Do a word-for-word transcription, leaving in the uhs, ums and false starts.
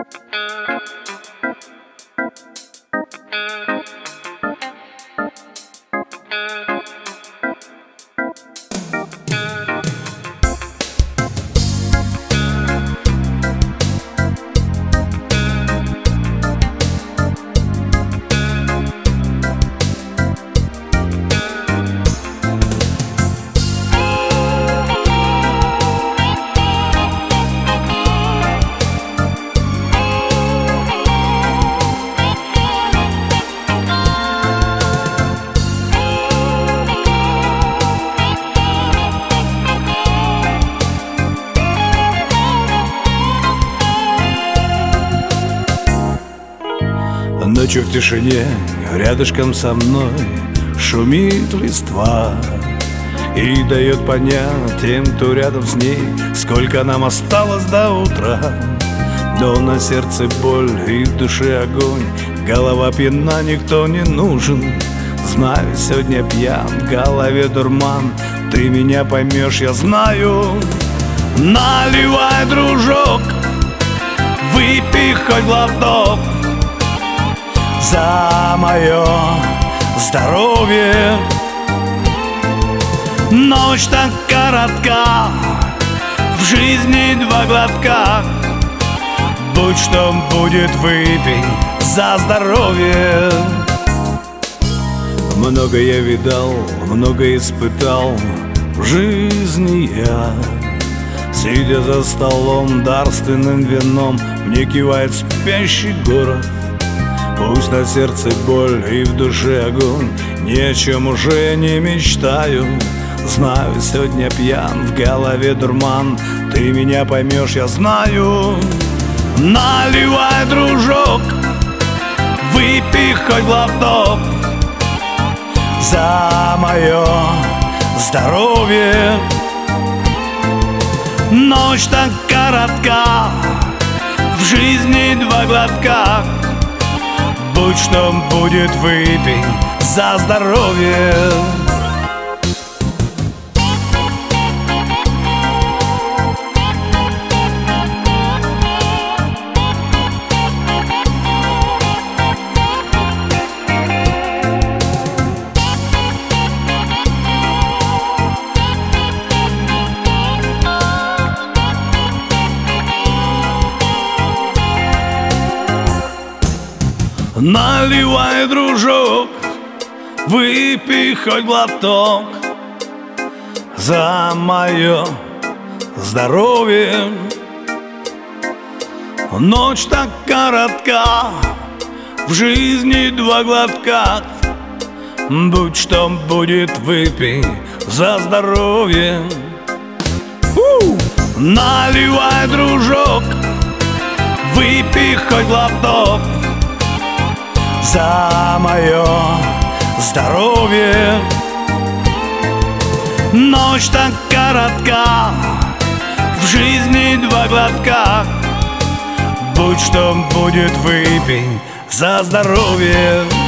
Ночью в тишине рядышком со мной шумит листва и дает понять тем, кто рядом с ней, сколько нам осталось до утра. Но на сердце боль и в душе огонь, голова пьяна, никто не нужен. Знаю, сегодня пьян, в голове дурман, ты меня поймешь, я знаю. Наливай, дружок, выпей хоть глоток за мое здоровье. Ночь так коротка, в жизни два глотка. Будь что будет, выпей за здоровье. Много я видал, много испытал в жизни я. Сидя за столом, дарственным вином мне кивает спящий город. Пусть на сердце боль и в душе огонь, ни о чем уже не мечтаю. Знаю, сегодня пьян, в голове дурман, ты меня поймешь, я знаю. Наливай, дружок, выпей хоть глоток за мое здоровье. Ночь так коротка, в жизни два глотка. Будь что будет, выпей за здоровье. Наливай, дружок, выпей хоть глоток за мое здоровье. Ночь так коротка, в жизни два глотка. Будь что будет, выпей за здоровье. У! Наливай, дружок, выпей хоть глоток за мое здоровье. Ночь так коротка, в жизни два глотка. Будь что будет, выпей за здоровье.